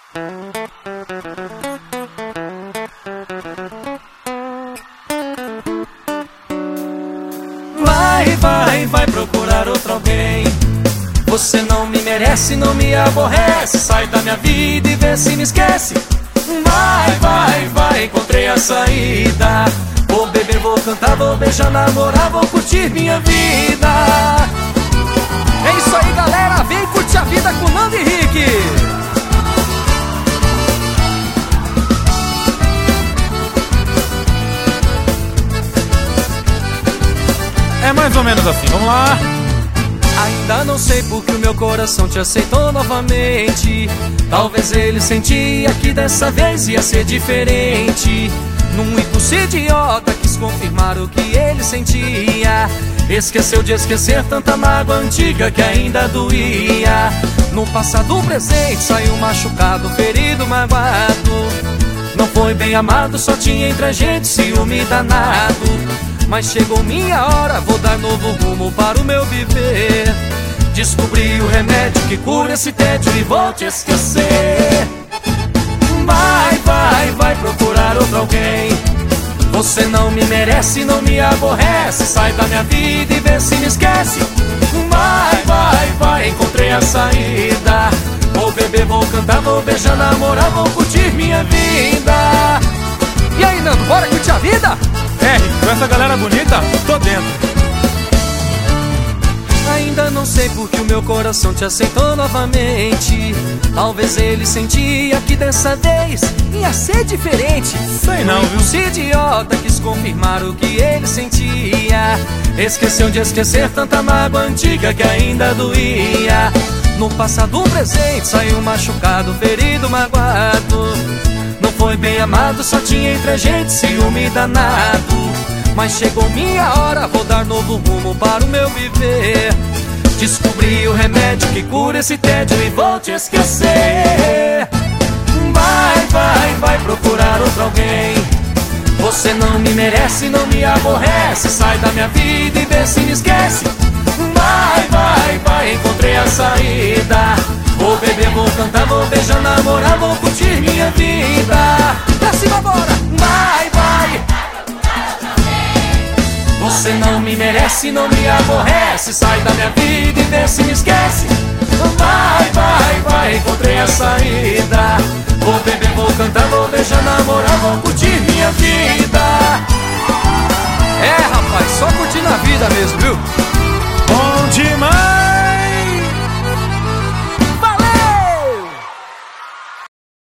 Vai procurar outro alguém. Você não me merece, não me aborrece. Sai da minha vida e vê se me esquece. Vai, encontrei a saída. Vou beber, vou cantar, vou beijar, namorar, vou curtir minha vida. É isso aí, galera, vem curtir a vida com Nando e Rick. É mais ou menos assim, vamos lá. Ainda não sei porque o meu coração te aceitou novamente. Talvez ele sentia que dessa vez ia ser diferente. Num impulso idiota quis confirmar o que ele sentia. Esqueceu de esquecer tanta mágoa antiga que ainda doía. No passado presente saiu machucado, ferido, magoado. Não foi bem amado, só tinha entre a gente ciúme danado. Mas chegou minha hora, vou dar novo rumo para o meu viver. Descobri o remédio que cura esse tédio e vou te esquecer. Vai procurar outro alguém. Você não me merece, não me aborrece. Sai da minha vida e vê se me esquece. Vai, encontrei a saída. Vou beber, vou cantar, vou beijar, namorar, vou curtir minha vida. E aí, Nando, bora curtir a vida? Com essa galera bonita, tô dentro. Ainda não sei porque o meu coração te aceitou novamente. Talvez ele sentia que dessa vez ia ser diferente. Sei não, viu? Esse idiota quis confirmar o que ele sentia. Esqueceu de esquecer tanta mágoa antiga que ainda doía. No passado presente saiu machucado, ferido, magoado. Não foi bem amado, só tinha entre a gente ciúme danado. Mas chegou minha hora, vou dar novo rumo para o meu viver. Descobri o remédio que cura esse tédio e vou te esquecer. Vai procurar outro alguém. Você não me merece, não me aborrece. Sai da minha vida e vê se me esquece. Vai, encontrei a saída. Vou beber, vou cantar, vou beijar, namorar, vou curtir minha vida. Pra cima agora! Vai. Você não me merece, não me aborrece. Sai da minha vida e vê se me esquece. Vai, encontrei a saída. Vou beber, vou cantar, vou beijar, namorar, vou curtir minha vida. É, rapaz, só curtindo a vida mesmo, viu? Bom demais!